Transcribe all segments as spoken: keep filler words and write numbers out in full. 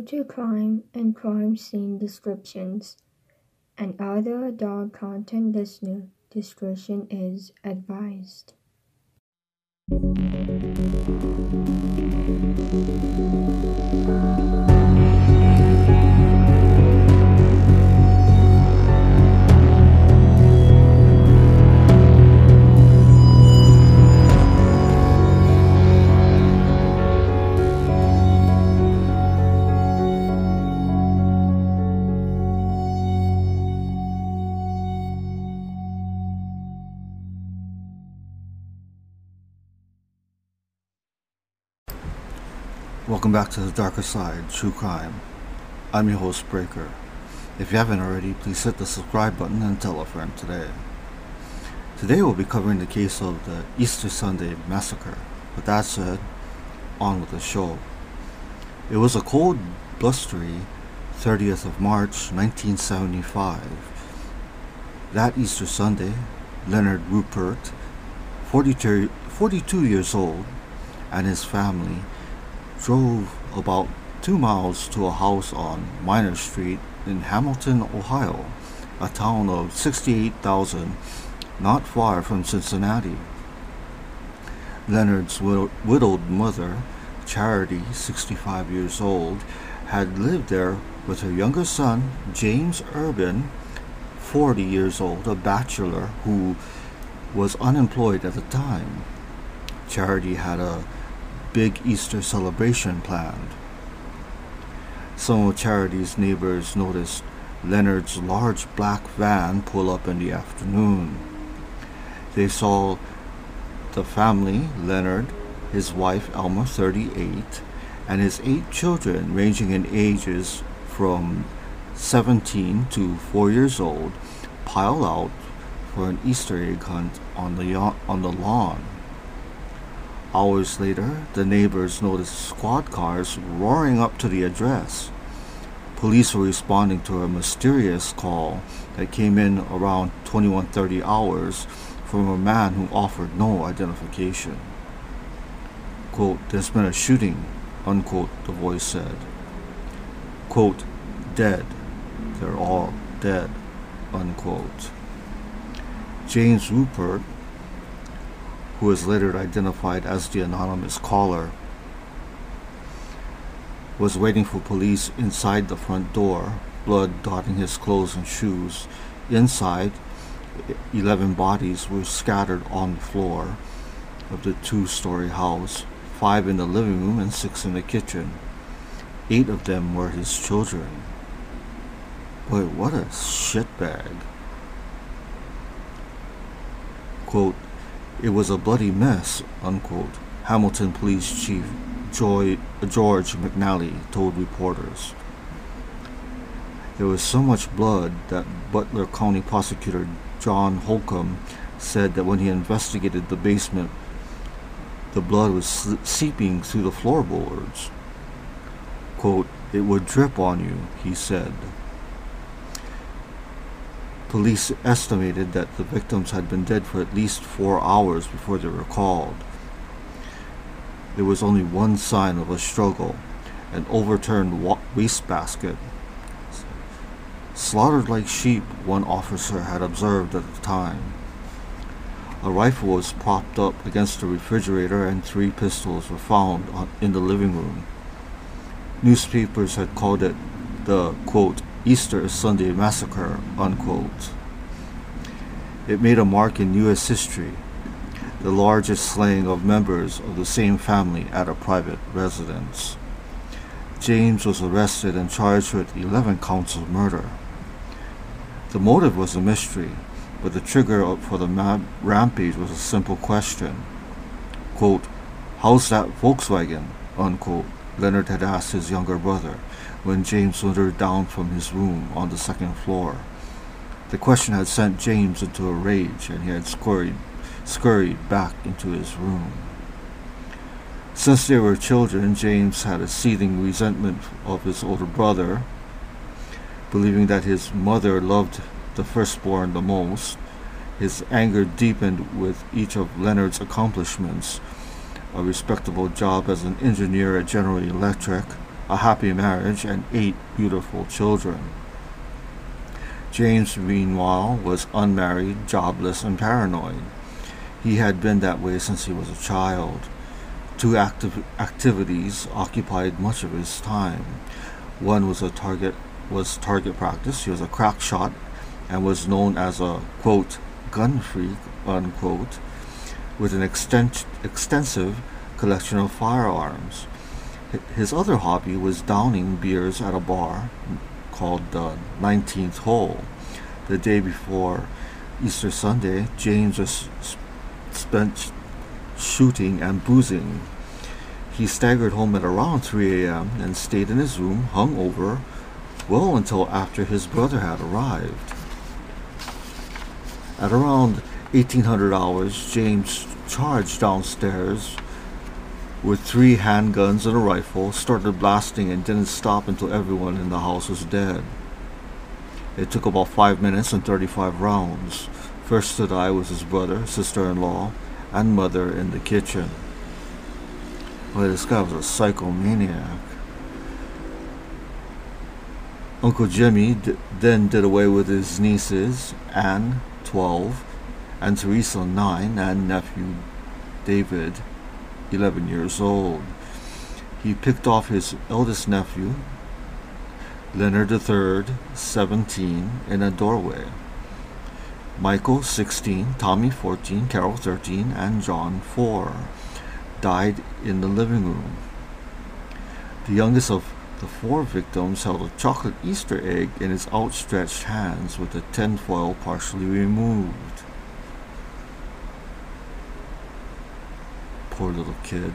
to crime and crime scene descriptions and other adult content. Listener discretion is advised. Welcome back to the Darker Side, True Crime. I'm your host, Breaker. If you haven't already, please hit the subscribe button and tell a friend today. Today we'll be covering the case of the Easter Sunday massacre. With that said, on with the show. It was a cold, blustery thirtieth of March, nineteen seventy-five. That Easter Sunday, Leonard Rupert, forty-two, forty-two years old, and his family drove about two miles to a house on Minor Street in Hamilton, Ohio, a town of sixty-eight thousand, not far from Cincinnati. Leonard's wid- widowed mother, Charity, sixty-five years old, had lived there with her younger son, James Urban, forty years old, a bachelor who was unemployed at the time. Charity had a big Easter celebration planned. Some of Charity's neighbors noticed Leonard's large black van pull up in the afternoon. They saw the family, Leonard, his wife Elma, thirty-eight, and his eight children ranging in ages from seventeen to four years old, pile out for an Easter egg hunt on the, on the lawn. Hours later, the neighbors noticed squad cars roaring up to the address. Police were responding to a mysterious call that came in around twenty-one thirty hours from a man who offered no identification. Quote, "There's been a shooting," unquote, the voice said. Quote, "Dead. They're all dead," unquote. James Rupert, who was later identified as the anonymous caller, was waiting for police inside the front door, blood dotting his clothes and shoes. Inside, eleven bodies were scattered on the floor of the two-story house, five in the living room and six in the kitchen. Eight of them were his children. Boy, what a shitbag. Quote, "It was a bloody mess," unquote, Hamilton Police Chief Joy, George McNally told reporters. There was so much blood that Butler County Prosecutor John Holcomb said that when he investigated the basement, the blood was seeping through the floorboards. Quote, "It would drip on you," he said. Police estimated that the victims had been dead for at least four hours before they were called. There was only one sign of a struggle, an overturned wa- wastebasket. Slaughtered like sheep, one officer had observed at the time. A rifle was propped up against the refrigerator and three pistols were found on, in the living room. Newspapers had called it the, quote, "Easter Sunday Massacre," unquote. It made a mark in U S history, the largest slaying of members of the same family at a private residence. James was arrested and charged with eleven counts of murder. The motive was a mystery, but the trigger for the ma- rampage was a simple question. Quote, "How's that Volkswagen?" unquote, Leonard had asked his younger brother when James wandered down from his room on the second floor. The question had sent James into a rage, and he had scurried, scurried back into his room. Since they were children, James had a seething resentment of his older brother, believing that his mother loved the firstborn the most. His anger deepened with each of Leonard's accomplishments: a respectable job as an engineer at General Electric, a happy marriage, and eight beautiful children. James, meanwhile, was unmarried, jobless, and paranoid. He had been that way since he was a child. Two active activities occupied much of his time. One was a target was target practice. He was a crack shot and was known as a, quote, gun freak, unquote, with an extent, extensive collection of firearms. His other hobby was downing beers at a bar called the nineteenth Hole. The day before Easter Sunday, James was spent shooting and boozing. He staggered home at around three a.m. and stayed in his room, hung over, well until after his brother had arrived. At around eighteen hundred hours, James charged downstairs with three handguns and a rifle, started blasting, and didn't stop until everyone in the house was dead. It took about five minutes and thirty-five rounds. First to die was his brother, sister-in-law, and mother in the kitchen. Well, this guy was a psychomaniac. Uncle Jimmy d- then did away with his nieces, Anne, twelve, and Teresa, nine, and nephew David, eleven years old. He picked off his eldest nephew, Leonard the third, seventeen, in a doorway. Michael, sixteen, Tommy, fourteen, Carol, thirteen, and John, four, died in the living room. The youngest of the four victims held a chocolate Easter egg in his outstretched hands with the tinfoil partially removed. Poor little kid.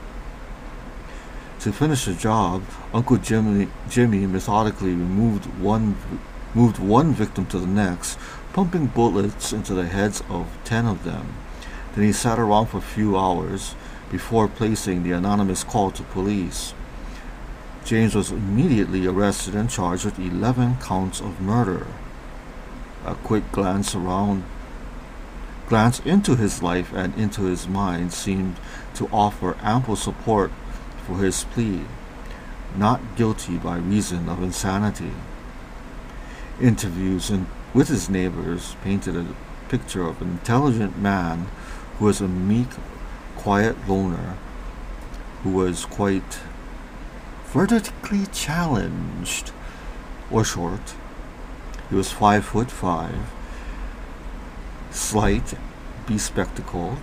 To finish the job, Uncle Jimmy, Jimmy methodically removed one, moved one victim to the next, pumping bullets into the heads of ten of them. Then he sat around for a few hours before placing the anonymous call to police. James was immediately arrested and charged with eleven counts of murder. A quick glance around, glance into his life and into his mind seemed to offer ample support for his plea, not guilty by reason of insanity. Interviews in, with his neighbors painted a picture of an intelligent man who was a meek, quiet loner who was quite vertically challenged or short. He was five foot five, slight, bespectacled.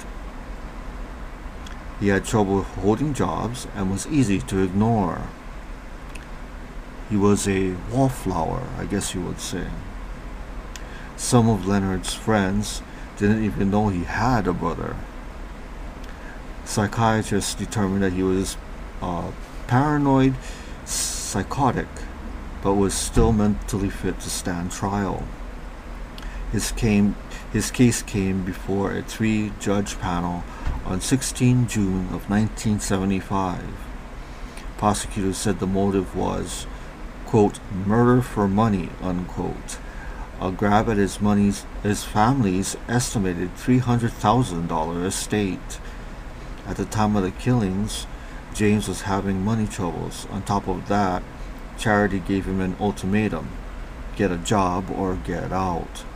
He had trouble holding jobs and was easy to ignore. He was a wallflower, I guess you would say. Some of Leonard's friends didn't even know he had a brother. Psychiatrists determined that he was uh, paranoid, psychotic, but was still mentally fit to stand trial. His, came, his case came before a three-judge panel on the sixteenth of June of nineteen seventy-five. Prosecutors said the motive was, quote, murder for money, unquote, a grab at his money's, his family's estimated three hundred thousand dollars estate. At the time of the killings, James was having money troubles. On top of that, Charity gave him an ultimatum: get a job or get out.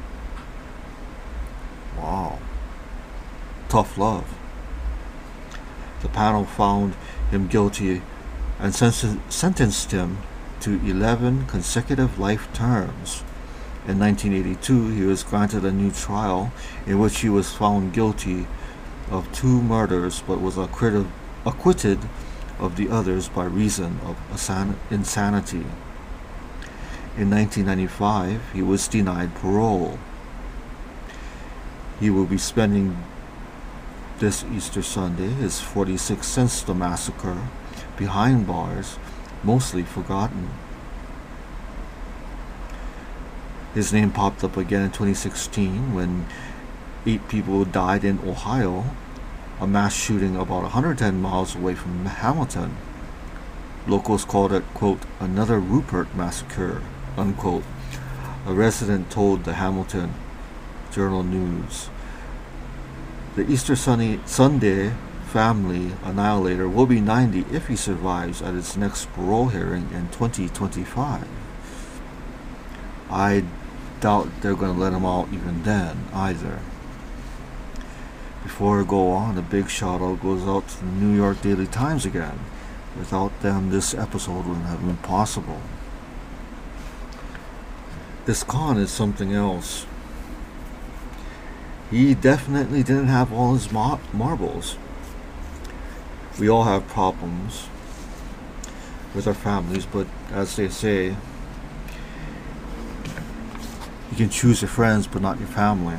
Wow. Tough love. The panel found him guilty and sen- sentenced him to eleven consecutive life terms. In nineteen eighty-two, he was granted a new trial in which he was found guilty of two murders but was acquitted, acquitted of the others by reason of insanity. In nineteen ninety-five, he was denied parole. He will be spending this Easter Sunday, his forty-sixth since the massacre, behind bars, mostly forgotten. His name popped up again in twenty sixteen when eight people died in Ohio, a mass shooting about one hundred ten miles away from Hamilton. Locals called it, quote, another Rupert massacre, unquote. A resident told the Hamilton Journal News. The Easter Sunday, Sunday family annihilator will be ninety if he survives at its next parole hearing in twenty twenty-five. I doubt they're going to let him out even then either. Before I go on, a big shout out goes out to the New York Daily Times again. Without them, this episode wouldn't have been possible. This Khan is something else. He definitely didn't have all his mar- marbles. We all have problems with our families, but as they say, you can choose your friends but not your family.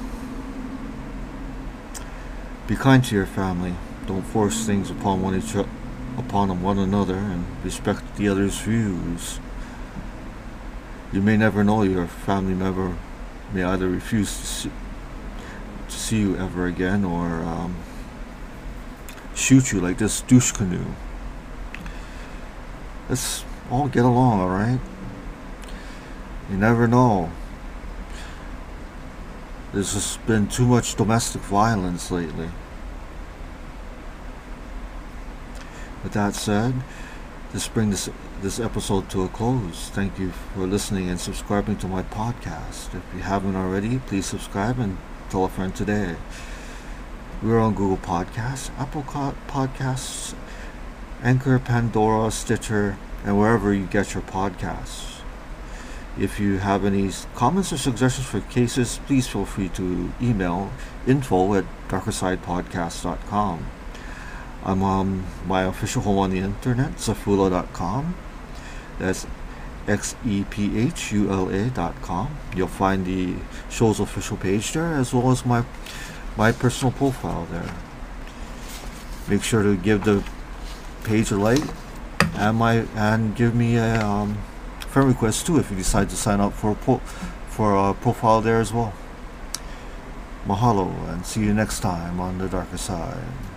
Be kind to your family. Don't force things upon one each upon one another, and respect the other's views. You may never know your family member may either refuse to see, to see you ever again, or um, shoot you like this douche canoe. Let's all get along, alright? You never know. There's just been too much domestic violence lately. With that said, let's bring this this episode to a close. Thank you for listening and subscribing to my podcast. If you haven't already, please subscribe and tell a friend today. We're on Google Podcasts, Apple Podcasts, Anchor, Pandora, Stitcher, and wherever you get your podcasts. If you have any comments or suggestions for cases, please feel free to email info at darker side podcast dot com. I'm on my official home on the internet, xephulah dot com. That's X E P H U L A dot com. You'll find the show's official page there, as well as my my personal profile there. Make sure to give the page a like, and my and give me a um, friend request too if you decide to sign up for a po- for a profile there as well. Mahalo, and see you next time on the darker side.